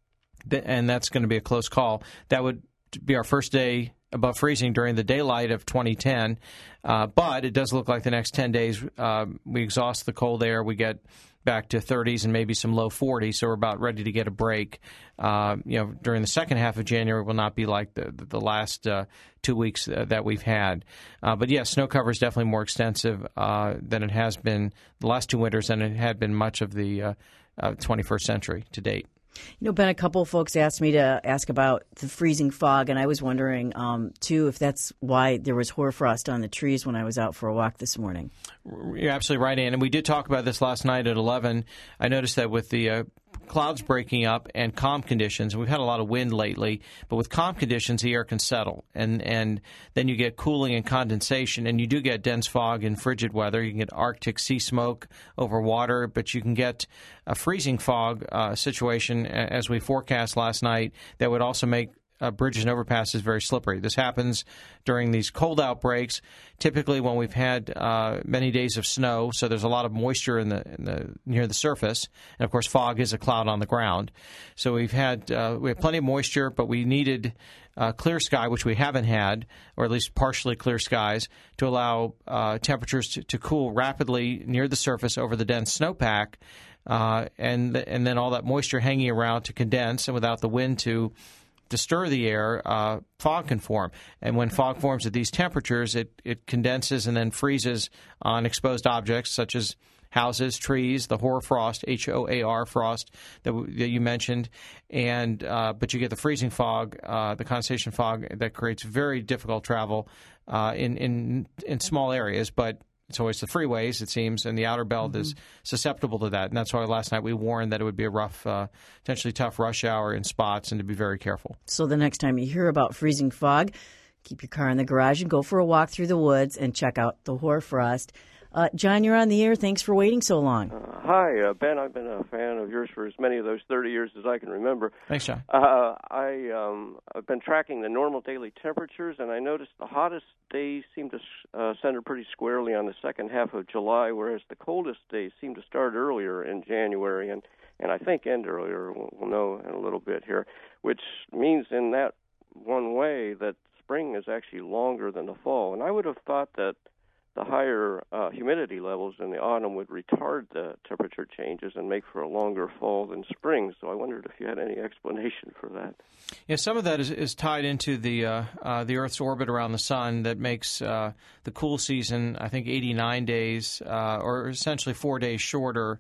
S2: and that's going to be a close call, that would be our first day above freezing during the daylight of twenty ten. Uh, but it does look like the next ten days uh, we exhaust the cold air, we get back to thirties and maybe some low forties, so we're about ready to get a break. Uh, you know, during the second half of January will not be like the the last uh, two weeks uh, that we've had. Uh, but yes, snow cover is definitely more extensive uh, than it has been the last two winters, and it had been much of the uh, uh, twenty-first century to date.
S1: You know, Ben, a couple of folks asked me to ask about the freezing fog, and I was wondering, um, too, if that's why there was hoarfrost on the trees when I was out for a walk this morning.
S2: You're absolutely right, Ann. And we did talk about this last night at eleven. I noticed that with the uh, clouds breaking up and calm conditions, and we've had a lot of wind lately, but with calm conditions, the air can settle. And, and then you get cooling and condensation, and you do get dense fog in frigid weather. You can get Arctic sea smoke over water, but you can get a freezing fog uh, situation, as we forecast last night, that would also make Uh, bridges and overpasses very slippery. This happens during these cold outbreaks, typically when we've had uh, many days of snow, so there's a lot of moisture in the, in the near the surface, and of course fog is a cloud on the ground. So we've had uh, we have plenty of moisture, but we needed uh, clear sky, which we haven't had, or at least partially clear skies, to allow uh, temperatures to, to cool rapidly near the surface over the dense snowpack, uh, and and then all that moisture hanging around to condense, and without the wind to to stir the air, uh, fog can form. And when fog forms at these temperatures, it, it condenses and then freezes on exposed objects such as houses, trees, the hoarfrost, H O A R frost that, w- that you mentioned. And uh, but you get the freezing fog, uh, the condensation fog that creates very difficult travel uh, in, in, in small areas. But it's always the freeways, it seems, and the outer belt mm-hmm. is susceptible to that. And that's why last night we warned that it would be a rough, uh, potentially tough rush hour in spots and to be very careful.
S1: So the next time you hear about freezing fog, keep your car in the garage and go for a walk through the woods and check out the hoarfrost. Uh, John, you're on the air. Thanks for waiting so long.
S13: Uh, hi, uh, Ben. I've been a fan of yours for as many of those thirty years as I can remember.
S2: Thanks, John.
S13: Uh, I, um, I've been tracking the normal daily temperatures, and I noticed the hottest days seem to uh, center pretty squarely on the second half of July, whereas the coldest days seem to start earlier in January, and, and I think end earlier. We'll, we'll know in a little bit here, which means in that one way that spring is actually longer than the fall. And I would have thought that the higher uh, humidity levels in the autumn would retard the temperature changes and make for a longer fall than spring. So I wondered if you had any explanation for that.
S2: Yeah, some of that is, is tied into the uh, uh, the Earth's orbit around the sun that makes uh, the cool season, I think, eighty-nine days, uh, or essentially four days shorter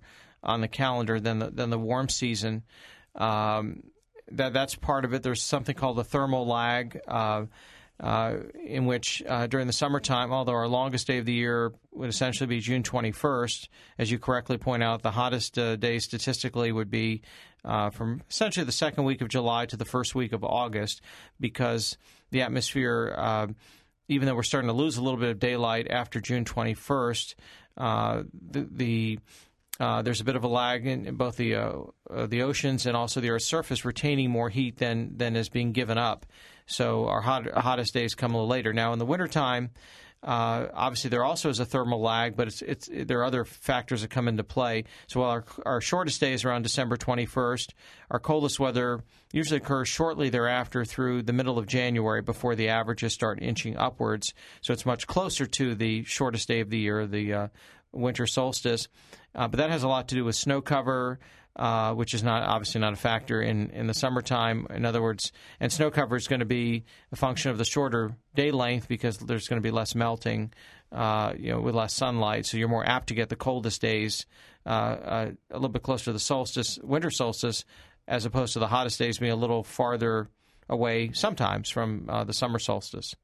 S2: on the calendar than the, than the warm season. Um, that that's part of it. There's something called the thermal lag, uh, uh, in which uh, during the summertime, although our longest day of the year would essentially be June twenty-first, as you correctly point out, the hottest uh, day statistically would be uh, from essentially the second week of July to the first week of August, because the atmosphere, uh, even though we're starting to lose a little bit of daylight after June twenty-first, uh, the, the uh, there's a bit of a lag in both the uh, uh, the oceans and also the Earth's surface retaining more heat than than is being given up. So our hot, hottest days come a little later. Now in the wintertime, Uh, obviously, there also is a thermal lag, but it's, it's there are other factors that come into play. So while our, our shortest day is around December twenty-first, our coldest weather usually occurs shortly thereafter through the middle of January before the averages start inching upwards. So it's much closer to the shortest day of the year, the uh, winter solstice. Uh, but that has a lot to do with snow cover, Uh, which is not obviously not a factor in, in the summertime. In other words, and snow cover is going to be a function of the shorter day length because there's going to be less melting, uh, you know, with less sunlight. So you're more apt to get the coldest days uh, uh, a little bit closer to the solstice, winter solstice, as opposed to the hottest days being a little farther away sometimes from uh, the summer solstice.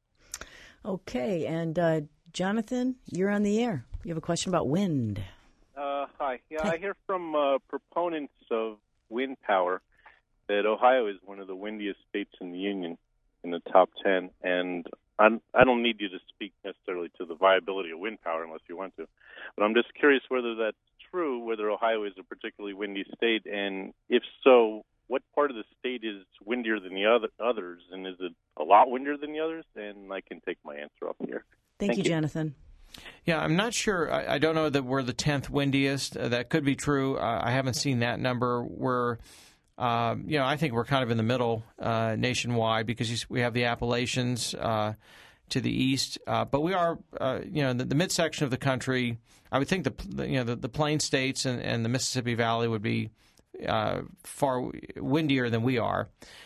S1: Okay, and uh, Jonathan, you're on the air. You have a question about wind.
S14: Uh, hi. Yeah, I hear from uh, proponents of wind power that Ohio is one of the windiest states in the union, in the top ten. And I'm, I don't need you to speak necessarily to the viability of wind power unless you want to. But I'm just curious whether that's true, whether Ohio is a particularly windy state. And if so, what part of the state is windier than the other, others? And is it a lot windier than the others? And I can take my answer off here.
S1: Thank, Thank you, you, Jonathan.
S2: Yeah, I'm not sure. I, I don't know that we're the tenth windiest. Uh, that could be true. Uh, I haven't seen that number. We're, uh, you know, I think we're kind of in the middle uh, nationwide because you, we have the Appalachians uh, to the east, uh, but we are, uh, you know, in the, the midsection of the country. I would think the, the you know the, the Plain States and, and the Mississippi Valley would be uh, far windier than we are.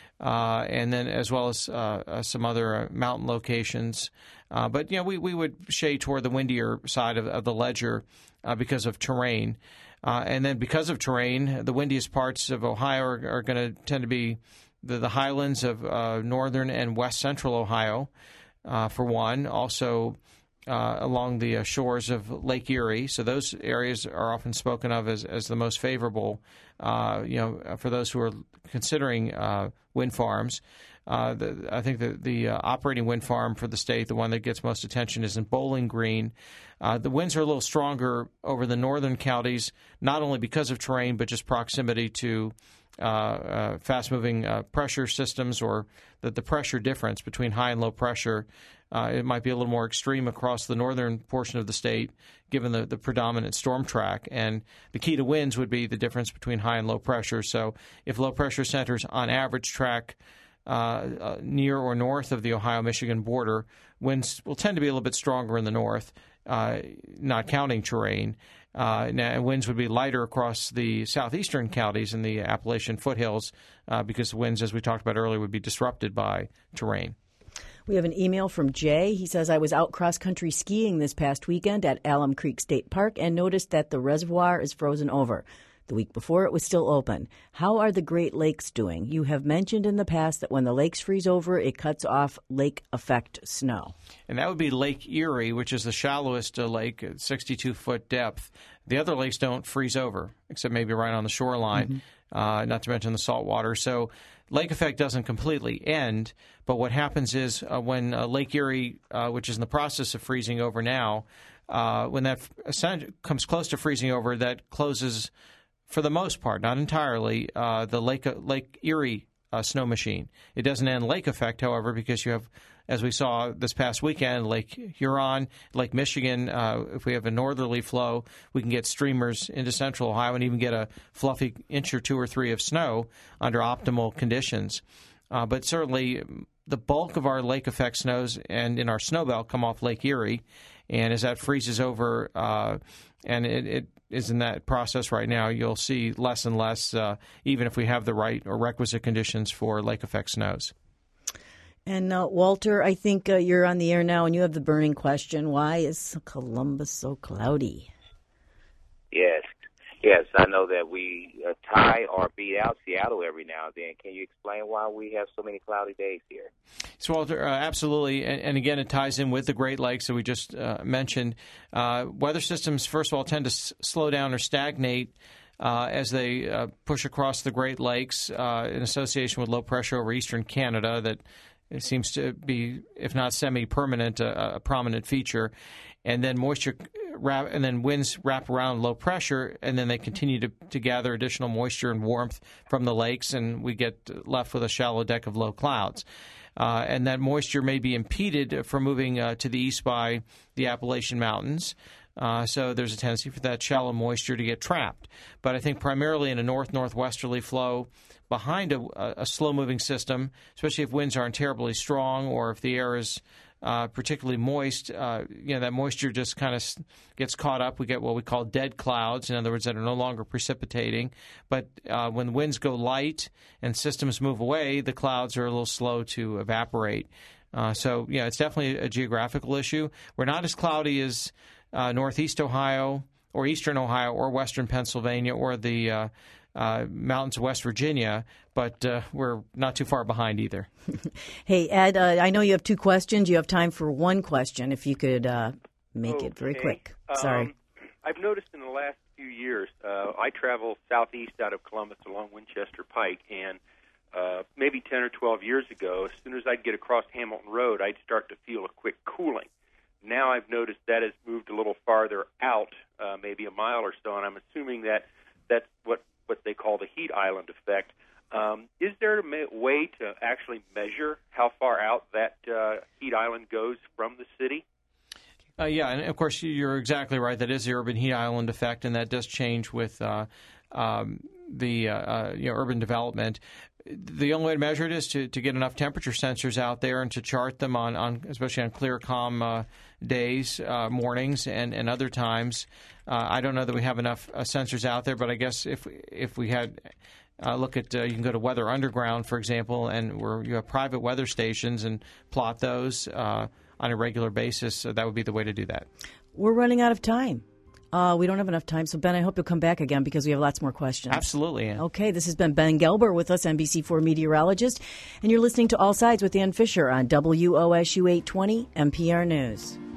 S2: Uh, and then as well as uh, uh, some other uh, mountain locations. Uh, but, you know, we, we would shade toward the windier side of, of the ledger uh, because of terrain. Uh, and then because of terrain, the windiest parts of Ohio are, are going to tend to be the, the highlands of uh, northern and west central Ohio, uh, for one. Also uh, along the uh, shores of Lake Erie. So those areas are often spoken of as, as the most favorable, uh, you know, for those who are considering uh, wind farms. Uh, the, I think the, the uh, operating wind farm for the state, the one that gets most attention, is in Bowling Green. Uh, the winds are a little stronger over the northern counties, not only because of terrain, but just proximity to uh, uh, fast-moving uh, pressure systems, or the, the pressure difference between high and low pressure. Uh, it might be a little more extreme across the northern portion of the state, given the, the predominant storm track. And the key to winds would be the difference between high and low pressure. So if low pressure centers on average track uh, uh, near or north of the Ohio-Michigan border, winds will tend to be a little bit stronger in the north, uh, not counting terrain. Uh, and winds would be lighter across the southeastern counties in the Appalachian foothills uh, because the winds, as we talked about earlier, would be disrupted by terrain.
S1: We have an email from Jay. He says, I was out cross-country skiing this past weekend at Alum Creek State Park and noticed that the reservoir is frozen over. The week before, it was still open. How are the Great Lakes doing? You have mentioned in the past that when the lakes freeze over, it cuts off lake effect snow.
S2: And that would be Lake Erie, which is the shallowest uh, lake at sixty-two foot depth. The other lakes don't freeze over, except maybe right on the shoreline, mm-hmm. uh, not to mention the salt water. So lake effect doesn't completely end, but what happens is uh, when uh, Lake Erie, uh, which is in the process of freezing over now, uh, when that f- comes close to freezing over, that closes, for the most part, not entirely, uh, the Lake Lake Erie uh, snow machine. It doesn't end lake effect, however, because you have, as we saw this past weekend, Lake Huron, Lake Michigan. Uh, if we have a northerly flow, we can get streamers into central Ohio and even get a fluffy inch or two or three of snow under optimal conditions. Uh, but certainly the bulk of our lake effect snows and in our snow belt come off Lake Erie. And as that freezes over, uh, and it, it is in that process right now, you'll see less and less, uh, even if we have the right or requisite conditions for lake effect snows.
S1: And uh, Walter, I think uh, you're on the air now, and you have the burning question. Why is Columbus so cloudy?
S15: Yes. Yes, I know that we uh, tie or beat out Seattle every now and then. Can you explain why we have so many cloudy days here?
S2: So, Walter, uh, absolutely. And, and again, it ties in with the Great Lakes that we just uh, mentioned. Uh, weather systems, first of all, tend to s- slow down or stagnate uh, as they uh, push across the Great Lakes uh, in association with low pressure over eastern Canada that it seems to be, if not semi-permanent, a, a prominent feature. And then moisture wrap, and then winds wrap around low pressure, and then they continue to, to gather additional moisture and warmth from the lakes, and we get left with a shallow deck of low clouds. Uh, and that moisture may be impeded from moving uh, to the east by the Appalachian Mountains. Uh, so there's a tendency for that shallow moisture to get trapped. But I think primarily in a north-northwesterly flow behind a, a slow-moving system, especially if winds aren't terribly strong or if the air is Uh, particularly moist, uh, you know, that moisture just kind of gets caught up. We get what we call dead clouds, in other words, that are no longer precipitating. But uh, when winds go light and systems move away, the clouds are a little slow to evaporate. Uh, so, yeah, it's definitely a geographical issue. We're not as cloudy as uh, northeast Ohio or eastern Ohio or western Pennsylvania or the uh, uh, mountains of West Virginia, but uh, we're not too far behind either.
S1: Hey, Ed, uh, I know you have two questions. You have time for one question, if you could uh, make okay. it very quick. Sorry.
S16: Um, I've noticed in the last few years, uh, I travel southeast out of Columbus along Winchester Pike, and uh, maybe ten or twelve years ago, as soon as I'd get across Hamilton Road, I'd start to feel a quick cooling. Now I've noticed that has moved a little farther out, uh, maybe a mile or so, and I'm assuming that that's what, what they call the heat island effect. Um, is there a me- way to actually measure how far out that uh, heat island goes from the city?
S2: Uh, yeah, and of course you're exactly right. That is the urban heat island effect, and that does change with uh, um, the uh, uh, you know, urban development. The only way to measure it is to, to get enough temperature sensors out there and to chart them on, on especially on clear, calm uh, days, uh, mornings, and, and other times. Uh, I don't know that we have enough uh, sensors out there, but I guess if if we had. Uh, look at, uh, you can go to Weather Underground, for example, and where you have private weather stations and plot those uh, on a regular basis. So that would be the way to do that.
S1: We're running out of time. Uh, we don't have enough time. So, Ben, I hope you'll come back again because we have lots more questions.
S2: Absolutely, Ann.
S1: Okay, this has been Ben Gelber with us, N B C four meteorologist, and you're listening to All Sides with Ann Fisher on W O S U eight twenty N P R News.